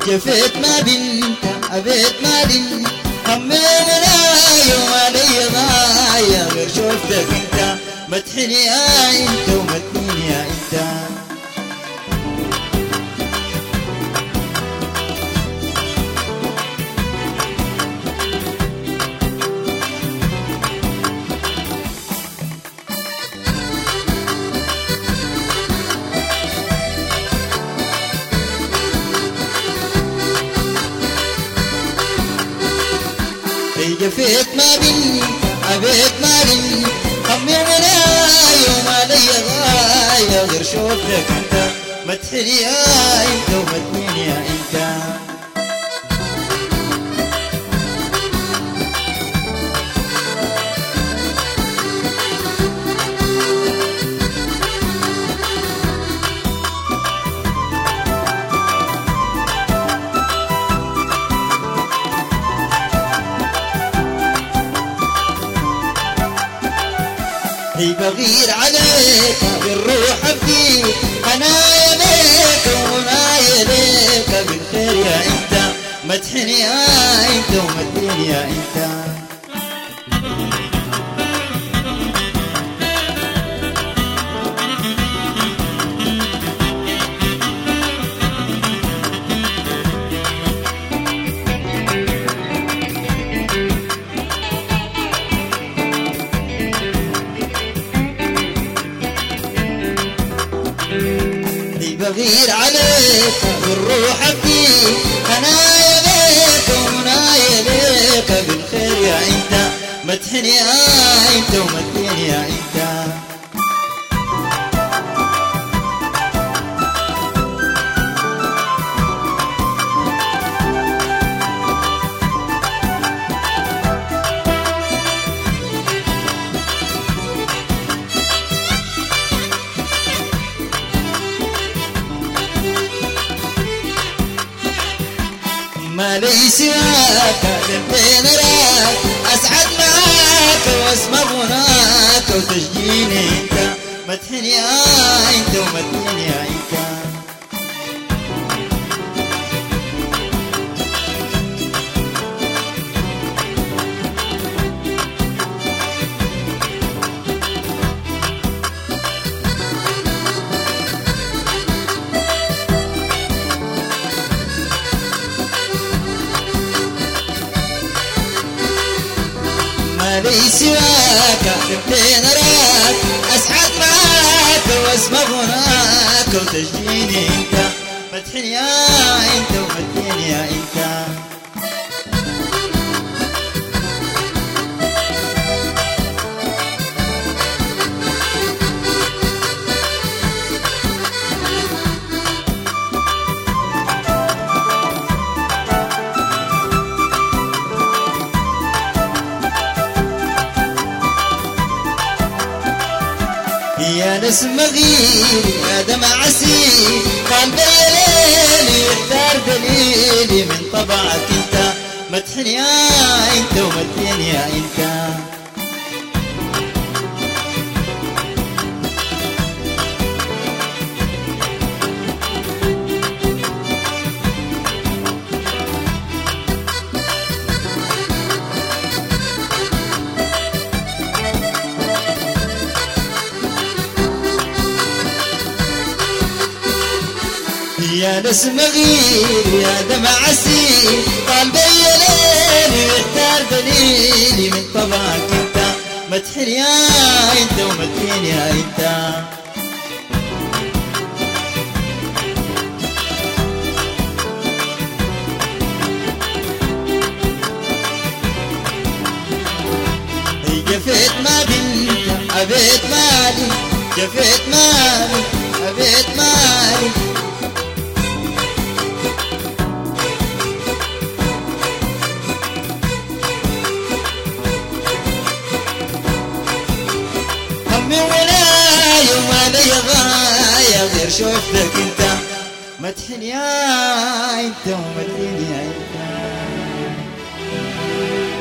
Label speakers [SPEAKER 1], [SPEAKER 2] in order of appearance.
[SPEAKER 1] جفيت ما بنت أبيت ما بنت همينا يوم علي ضايع غير شوفتك انت مدحني يا انت ومدحني يا انت جفيت ما بنت أبيت ما بنت خمرنا يوم علي غاية غير شوفتك انت مدحني يا انت ومدحني يا انت هي بغير عليك بالروح فيك انا يليك وانا يليك بالخير يا انت مدحني يا انت ومدحني يا انت بغير عليك بالروح فيك انا يليك وانا يليك بالخير يا انت مدحني يا انت ومدحني يا انت ما لي سواك لبين راك اسعد معاك واسمع غناك وتشجيني انت مدحني يا انت ومدحني يا انت لي سواك لبين راك اسعد معاك واسمع غناك وتشجيني انت مدحني يا انت ومدحني يا انت يا نسم غير يا دمع عسير قلبي ليلي يختار دليلي من طبعك انت مدحني يا انت ومدحني يا انت يا نسم غير يا دمع عسير قلبي ليلي يختار دليلي من طبعك انت مدحني يا انت ومدحني يا انت جفيت ما بنت أبيت مالي جفيت مالي أبيت مالي همي ولا يوم علي غاية غير شوفتك انت مدحني يا انت ومدحني يا انت